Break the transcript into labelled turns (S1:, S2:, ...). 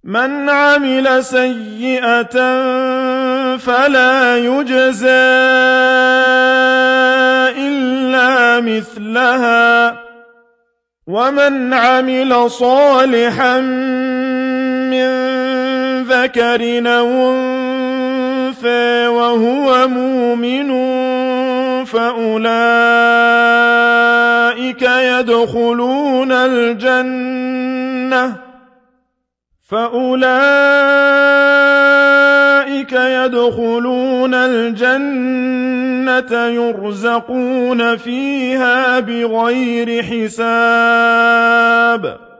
S1: مَنْ عَمِلَ سَيِّئَةً فَلَا يُجْزَىٰ إِلَّا مِثْلَهَا وَمَنْ عَمِلَ صَالِحًا مِّن ذَكَرٍ أَوْ أُنثَىٰ وَهُوَ مُؤْمِنٌ فَأُولَٰئِكَ يَدْخُلُونَ الْجَنَّةَ يُرْزَقُونَ فِيهَا بِغَيْرِ حِسَابٍ